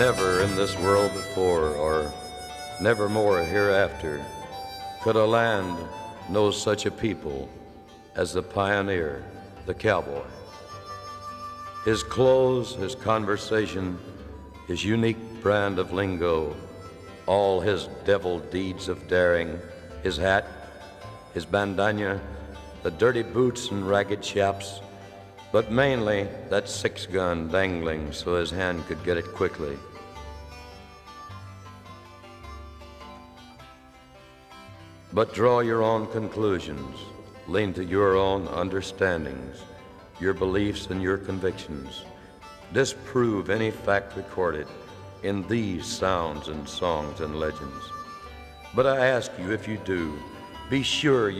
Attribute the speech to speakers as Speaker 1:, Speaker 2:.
Speaker 1: Never in this world before, or never more hereafter, could a land know such a people as the pioneer, the cowboy. His clothes, his conversation, his unique brand of lingo, all his devil deeds of daring, his hat, his bandana, the dirty boots and ragged chaps, but mainly that 6-gun dangling so his hand could get it quickly. But draw your own conclusions, lean to your own understandings, your beliefs and your convictions. Disprove any fact recorded in these sounds and songs and legends. But I ask you, if you do, be sure